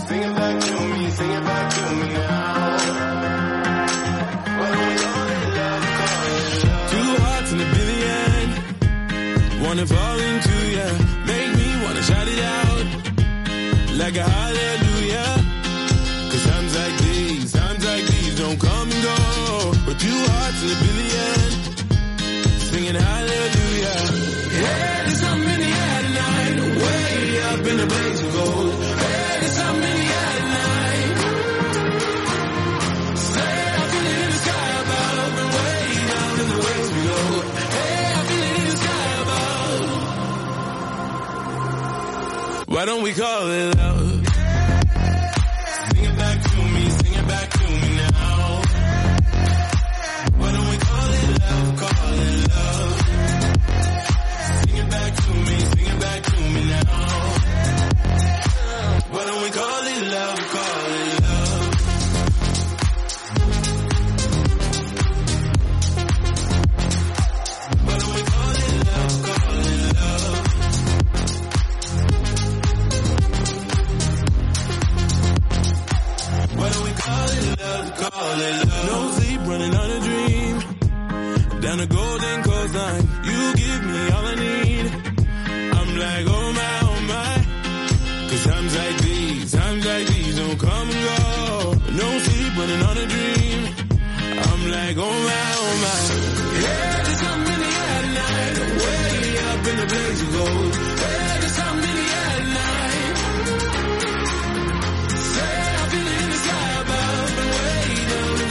Wanna fall into ya, make me wanna shout it out like a hallelujah. Cause times like these, times like these don't come and go. But two hearts in a billion, singing hallelujah. Hey, there's something in the air tonight, way up in the blaze of gold. Hey, there's something in the air tonight. Say, I feel it in the sky above and way down in the waves below. Hey, I feel it in the sky above. Why don't we call it love? Sing it back to me, sing it back to me now. Why don't we call it love, call it love? Sing it back to me, sing it back to me now. Why don't we call it love, call it love? Why don't we call it love, call it love? Why don't we call it love, call it love? No sleep, running on a dream. Down the golden coastline, you give me all I need. I'm like, oh my, oh my. Cause times like these, times like these don't come and go. No sleep, running on a dream. I'm like, oh my, oh my. Yeah, there's something in the air tonight. Way up in the blaze of gold. Yeah, there's something in the air tonight. Say, I feel it in the sky above and way down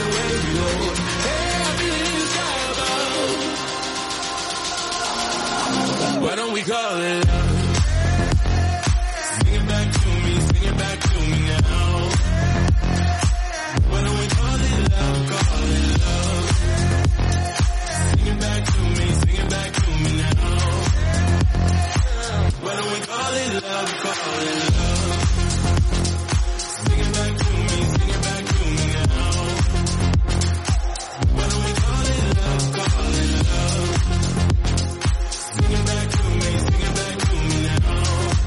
Why don't we call it love? Sing it back to me, sing it back to me now. Why don't we call it love, call it love? Sing it back to me, sing it back to me now. Why don't we call it love, call it love? Sing it back to me, sing it back to me now. Why don't we call it love, call it love? Sing it back to me, sing it back to me now.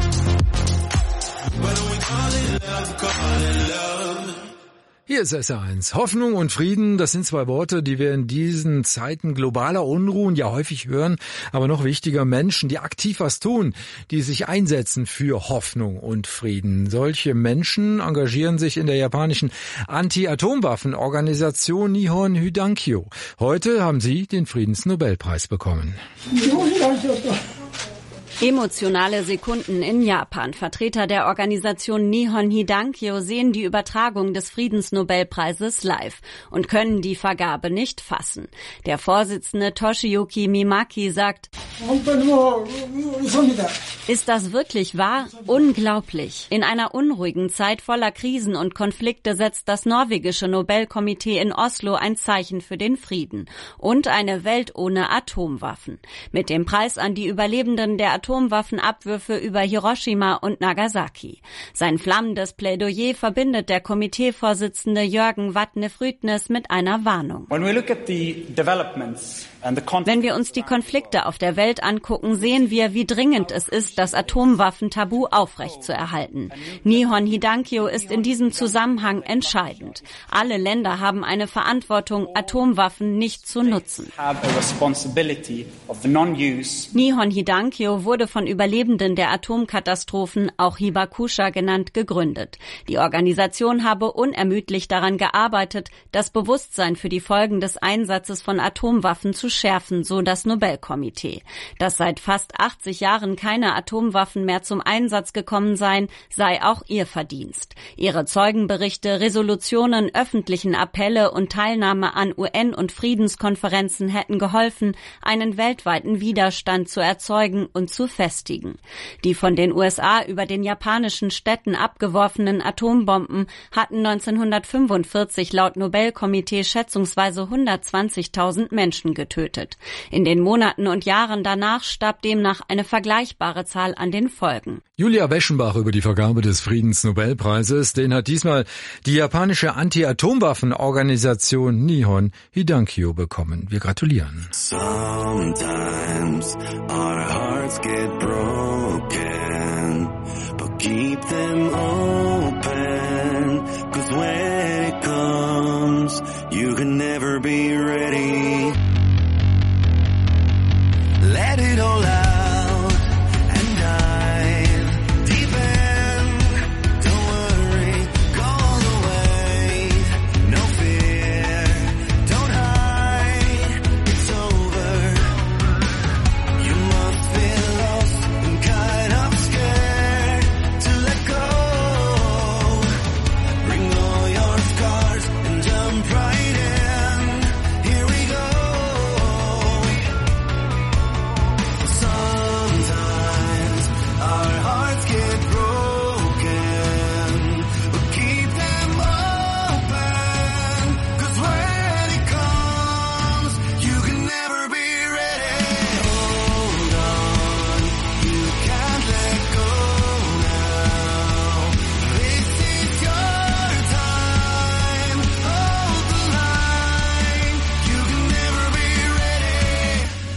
Why don't we call it love, call it love? Hier ist S R eins. Hoffnung und Frieden, das sind zwei Worte, die wir in diesen Zeiten globaler Unruhen ja häufig hören, aber noch wichtiger, Menschen, die aktiv was tun, die sich einsetzen für Hoffnung und Frieden. Solche Menschen engagieren sich in der japanischen Anti-Atomwaffen-Organisation Nihon Hidankyo. Heute haben sie den Friedensnobelpreis bekommen. Emotionale Sekunden in Japan. Vertreter der Organisation Nihon Hidankyo sehen die Übertragung des Friedensnobelpreises live und können die Vergabe nicht fassen. Der Vorsitzende Toshiyuki Mimaki sagt, ist das wirklich wahr? Unglaublich. In einer unruhigen Zeit voller Krisen und Konflikte setzt das norwegische Nobelkomitee in Oslo ein Zeichen für den Frieden und eine Welt ohne Atomwaffen. Mit dem Preis an die Überlebenden der Atomwaffenabwürfe über Hiroshima und Nagasaki. Sein flammendes Plädoyer verbindet der Komiteevorsitzende Jörgen Vatne-Frydnes mit einer Warnung. Wenn wir uns die Konflikte auf der Welt angucken, sehen wir, wie dringend es ist, das Atomwaffentabu aufrechtzuerhalten. Nihon Hidankyo ist in diesem Zusammenhang entscheidend. Alle Länder haben eine Verantwortung, Atomwaffen nicht zu nutzen. Nihon Hidankyo wurde von Überlebenden der Atomkatastrophen, auch Hibakusha genannt, gegründet. Die Organisation habe unermüdlich daran gearbeitet, das Bewusstsein für die Folgen des Einsatzes von Atomwaffen zu schärfen, so das Nobelkomitee. Dass seit fast achtzig Jahren keine Atomwaffen mehr zum Einsatz gekommen seien, sei auch ihr Verdienst. Ihre Zeugenberichte, Resolutionen, öffentlichen Appelle und Teilnahme an U N- und Friedenskonferenzen hätten geholfen, einen weltweiten Widerstand zu erzeugen und zu festigen. Die von den U S A über den japanischen Städten abgeworfenen Atombomben hatten neunzehnhundertfünfundvierzig laut Nobelkomitee schätzungsweise hundertzwanzigtausend Menschen getötet. In den Monaten und Jahren danach starb demnach eine vergleichbare Zahl an den Folgen. Julia Weschenbach über die Vergabe des Friedensnobelpreises, den hat diesmal die japanische Anti-Atomwaffen-Organisation Nihon Hidankyo bekommen. Wir gratulieren. Sometimes our hearts get broken, but keep them open, 'cause when it comes, you can never be ready. Let it all out and dive deep in. Don't worry, go all the way. No fear, don't hide, it's over. You must feel lost and kind of scared to let go. Bring all your scars and jump right in. Here we go. Sometimes our hearts get broken, but keep them open, 'cause when it comes, you can never be ready. Hold on, you can't let go now. This is your time, hold the line, you can never be ready.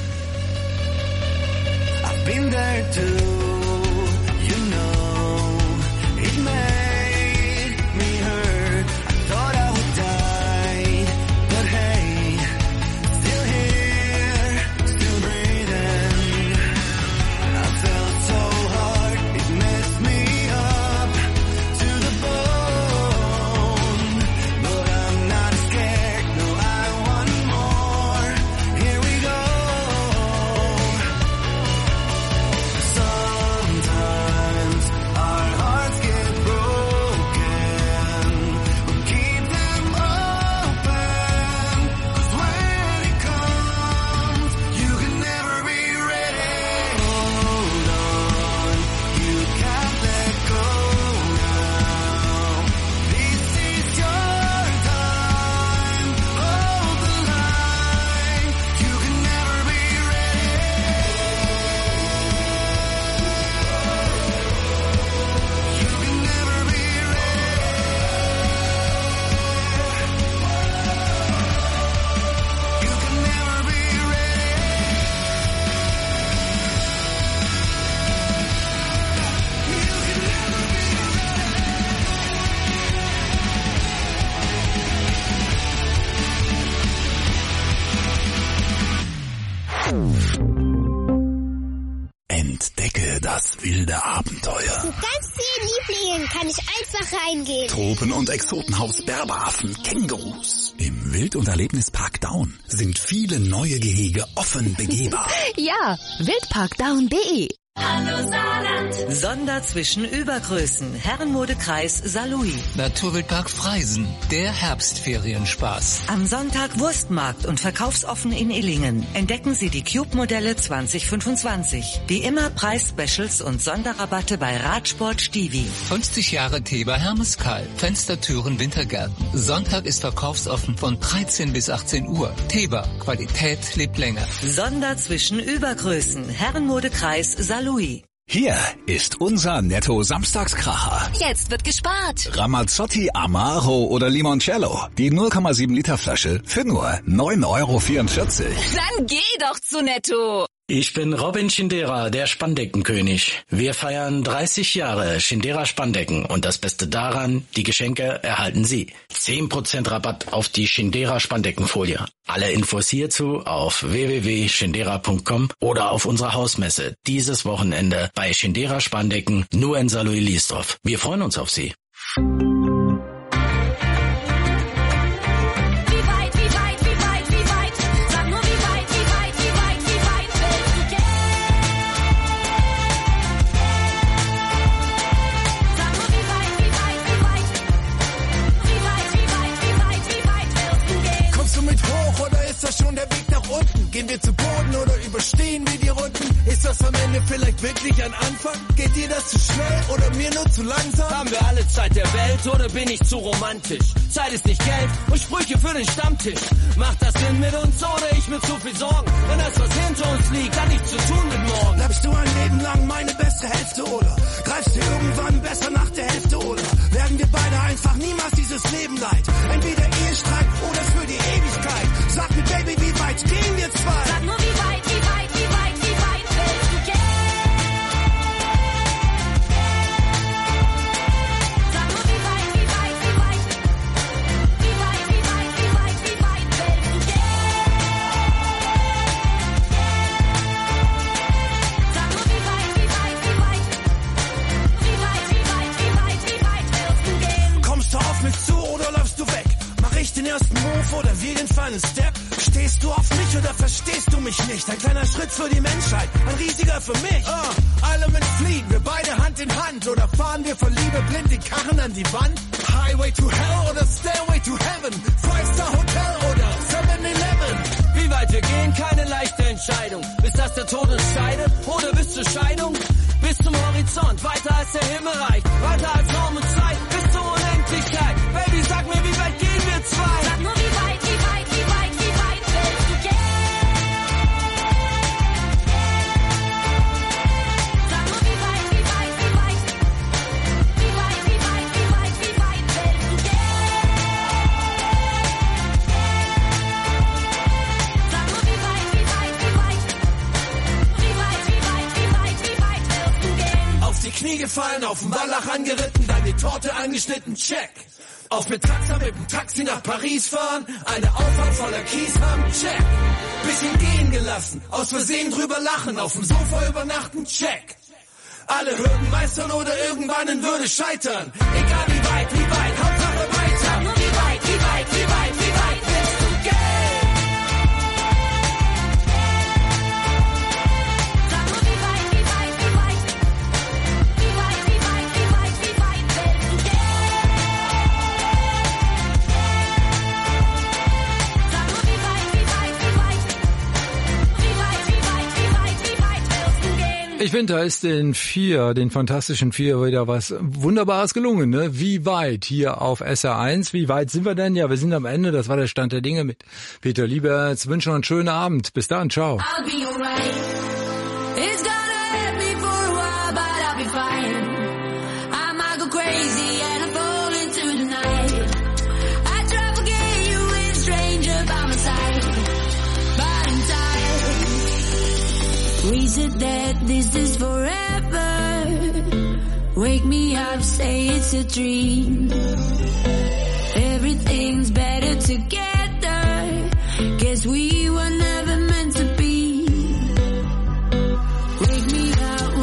I've been there too, you know, it made me hurt. I thought I would die, but hey, still here, still breathing. I felt so hard, it messed me up to the bone, but I'm not scared, no, I want more. Here we go. Sometimes Entdecke das wilde Abenteuer. Zu ganz vielen Lieblingen kann ich einfach reingehen. Tropen- und Exotenhaus Berberaffen, Kängurus. Im Wild- und Erlebnispark Daun sind viele neue Gehege offen begehbar. Ja, wildparkdaun punkt de. Hallo Saarland. Sonder zwischen Übergrößen. Herrenmodekreis Saarlouis. Naturwildpark Freisen. Der Herbstferienspaß. Am Sonntag Wurstmarkt und verkaufsoffen in Illingen. Entdecken Sie die Cube-Modelle zwanzig fünfundzwanzig. Wie immer Preisspecials und Sonderrabatte bei Radsport Stivi. fünfzig Jahre Teber Hermeskeil. Fenstertüren Wintergärten. Sonntag ist verkaufsoffen von dreizehn bis achtzehn Uhr. Teber. Qualität lebt länger. Sonder zwischen Übergrößen. Herrenmodekreis Saarlouis. Hier ist unser Netto-Samstagskracher. Jetzt wird gespart. Ramazzotti Amaro oder Limoncello. Die null Komma sieben Liter Flasche für nur neun Euro vierundvierzig. Dann geh doch zu Netto. Ich bin Robin Schindera, der Spandeckenkönig. Wir feiern dreißig Jahre Schindera Spandecken und das Beste daran, die Geschenke erhalten Sie. zehn Prozent Rabatt auf die Schindera Spandeckenfolie. Alle Infos hierzu auf w w w punkt schindera punkt com oder auf unserer Hausmesse dieses Wochenende bei Schindera Spandecken nur in Saarlouis-Liesdorf. Wir freuen uns auf Sie. Schon der Weg nach unten? Gehen wir zu Boden oder überstehen wir die Runden? Ist das am Ende vielleicht wirklich ein Anfang? Geht dir das zu schnell oder mir nur zu langsam? Haben wir alle Zeit der Welt oder bin ich zu romantisch? Zeit ist nicht Geld und Sprüche für den Stammtisch. Macht das Sinn mit uns oder ich mit zu viel Sorgen? Wenn das, was hinter uns liegt, hat nichts zu tun mit morgen. Bleibst du ein Leben lang meine beste Hälfte oder greifst du irgendwann besser nach der Hälfte oder werden wir beide einfach niemals dieses Leben leid? Entweder Ehestreit oder für die Ewigkeit. Sag mir, Baby, wie weit gehen wir zwei? Sag nur, wie weit, wie weit, wie weit, wie weit willst du gehen? Sag nur, wie weit, wie weit, wie weit, wie weit, wie weit, wie weit, wie weit willst du gehen? Sag nur, wie weit, wie weit, wie weit, wie weit, wie weit, wie weit, wie weit willst du gehen? Kommst du auf mich zu oder läufst du weg? Mach ich den ersten Move oder wir den Final Step? Stehst du auf mich oder verstehst du mich nicht? Ein kleiner Schritt für die Menschheit, ein riesiger für mich. Uh, Element fliehen, wir beide Hand in Hand. Oder fahren wir vor Liebe blind die Karren an die Wand? Highway to Hell oder Stairway to Heaven? Five-Star Hotel oder seven eleven? Wie weit wir gehen, keine leichte Entscheidung. Bis dass der Tod uns scheidet oder bis zur Scheidung? Bis zum Horizont, weiter als der Himmel reicht. Weiter als Raum und Zeit, bis zur Unendlichkeit. Baby, sag mir, wie weit gehen wir zwei? Sag nur, wie weit, wie weit, wie weit, wie weit willst du gehen? Sag nur, wie weit, wie weit, wie weit, wie weit, wie weit, wie weit, wie weit willst du gehen? Sag nur, wie weit, wie weit, wie weit, wie weit, wie weit, wie weit, wie weit willst du gehen? Auf die Knie gefallen, auf den Wallach angeritten, dann die Torte angeschnitten, check. Auf mit Taxa mit dem Taxi nach Paris fahren, eine Auffahrt voller Kies haben, check. Bisschen gehen gelassen, aus Versehen drüber lachen, auf dem Sofa übernachten, check. Alle Hürden meistern oder irgendwann in Würde scheitern. Egal wie weit, wie weit, Hauptsache weiter. Sag nur, wie weit, wie weit, wie weit, wie weit willst du gehen? Sag nur, wie weit, wie weit, wie weit, wie weit, wie weit, wie weit, wie weit willst du gehen? Sag nur, wie weit, wie weit, wie weit, wie weit, wie weit, wie weit, wie weit willst du gehen? Ich finde, da ist den vier, den Fantastischen Vier, wieder was Wunderbares gelungen, ne? Wie weit hier auf S R eins? Wie weit sind wir denn? Ja, wir sind am Ende. Das war der Stand der Dinge mit Peter Lieberts. Wünsche noch einen schönen Abend. Bis dann. Ciao. I'll be alright. It's gonna hurt me for a while, but I'll be fine. I might go crazy and I fall into the night. I try to forget you with a stranger by my side, but in time we said that this is forever. Wake me up, say it's a dream. Everything's better together. Guess we were never meant to be. Wake me up.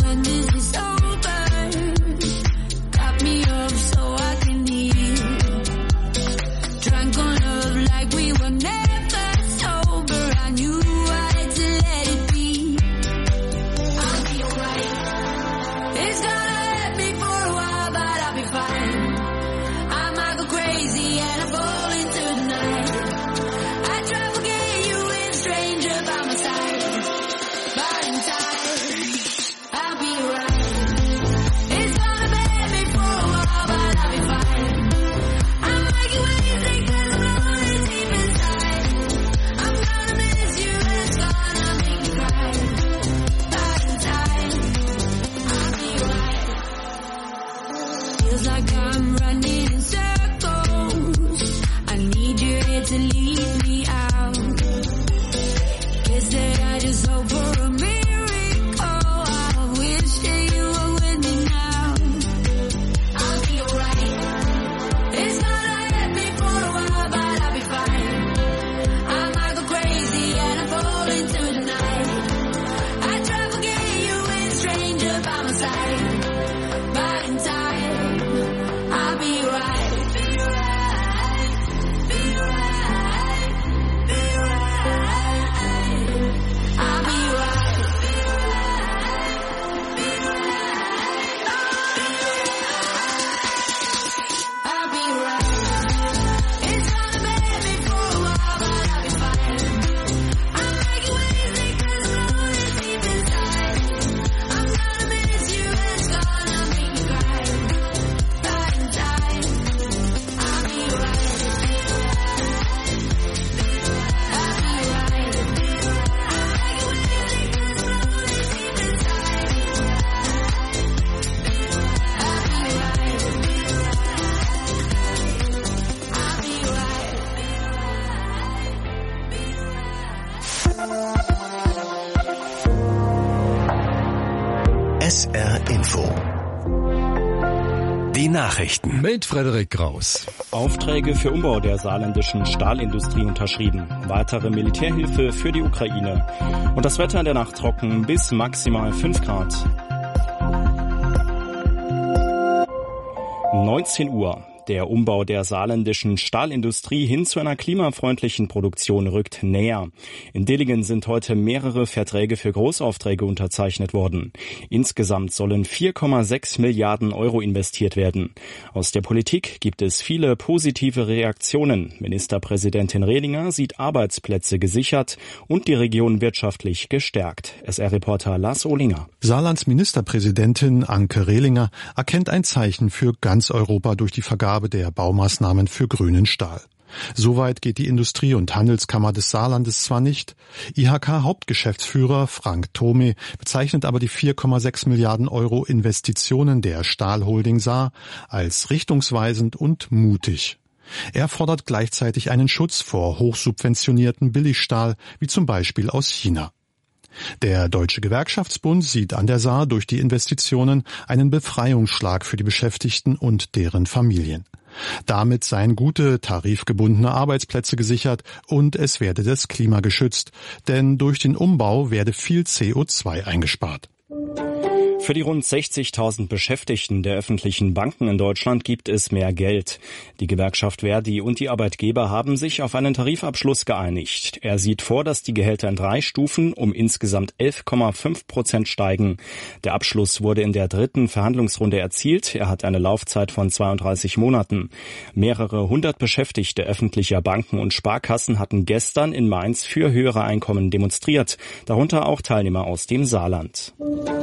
right, right in time. I'll be right, be right, be right, be right. I'll be right, be right, be right. I'll be right. It's gonna be me for a while, but I'll be fine. I'm making waves because I'm rolling deep inside. I'm gonna miss you and it's gonna make me cry. Right in time. I'll be right. I'll be right. I'm making waves because I'm rolling deep inside. I'll be right. I'll be right. S R Info. Die Nachrichten. Mit Frederik Kraus. Aufträge für Umbau der saarländischen Stahlindustrie unterschrieben. Weitere Militärhilfe für die Ukraine. Und das Wetter in der Nacht trocken bis maximal fünf Grad. neunzehn Uhr. Der Umbau der saarländischen Stahlindustrie hin zu einer klimafreundlichen Produktion rückt näher. In Dillingen sind heute mehrere Verträge für Großaufträge unterzeichnet worden. Insgesamt sollen vier Komma sechs Milliarden Euro investiert werden. Aus der Politik gibt es viele positive Reaktionen. Ministerpräsidentin Rehlinger sieht Arbeitsplätze gesichert und die Region wirtschaftlich gestärkt. S R-Reporter Lars Ohlinger. Saarlands Ministerpräsidentin Anke Rehlinger erkennt ein Zeichen für ganz Europa durch die Vergabe der Baumaßnahmen für grünen Stahl. Soweit geht die Industrie- und Handelskammer des Saarlandes zwar nicht. I H K-Hauptgeschäftsführer Frank Thome bezeichnet aber die vier Komma sechs Milliarden Euro Investitionen der Stahlholding Saar als richtungsweisend und mutig. Er fordert gleichzeitig einen Schutz vor hochsubventionierten Billigstahl, wie zum Beispiel aus China. Der Deutsche Gewerkschaftsbund sieht an der Saar durch die Investitionen einen Befreiungsschlag für die Beschäftigten und deren Familien. Damit seien gute, tarifgebundene Arbeitsplätze gesichert und es werde das Klima geschützt, denn durch den Umbau werde viel C O zwei eingespart. Für die rund sechzigtausend Beschäftigten der öffentlichen Banken in Deutschland gibt es mehr Geld. Die Gewerkschaft Verdi und die Arbeitgeber haben sich auf einen Tarifabschluss geeinigt. Er sieht vor, dass die Gehälter in drei Stufen um insgesamt elf Komma fünf Prozent steigen. Der Abschluss wurde in der dritten Verhandlungsrunde erzielt. Er hat eine Laufzeit von zweiunddreißig Monaten. Mehrere hundert Beschäftigte öffentlicher Banken und Sparkassen hatten gestern in Mainz für höhere Einkommen demonstriert, darunter auch Teilnehmer aus dem Saarland.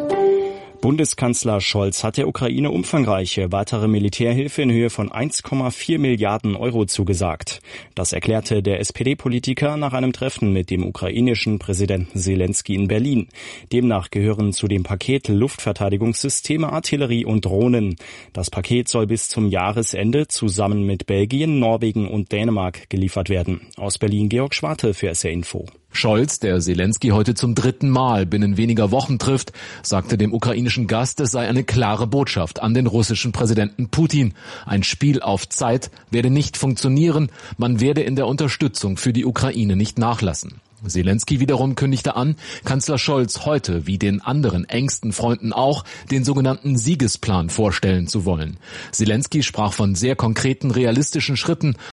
Bundeskanzler Scholz hat der Ukraine umfangreiche weitere Militärhilfe in Höhe von eins Komma vier Milliarden Euro zugesagt. Das erklärte der S P D-Politiker nach einem Treffen mit dem ukrainischen Präsidenten Zelensky in Berlin. Demnach gehören zu dem Paket Luftverteidigungssysteme, Artillerie und Drohnen. Das Paket soll bis zum Jahresende zusammen mit Belgien, Norwegen und Dänemark geliefert werden. Aus Berlin Georg Schwarte für S R Info. Scholz, der Zelensky heute zum dritten Mal binnen weniger Wochen trifft, sagte dem ukrainischen Gast, es sei eine klare Botschaft an den russischen Präsidenten Putin. Ein Spiel auf Zeit werde nicht funktionieren, man werde in der Unterstützung für die Ukraine nicht nachlassen. Zelensky wiederum kündigte an, Kanzler Scholz heute, wie den anderen engsten Freunden auch, den sogenannten Siegesplan vorstellen zu wollen. Zelensky sprach von sehr konkreten, realistischen Schritten,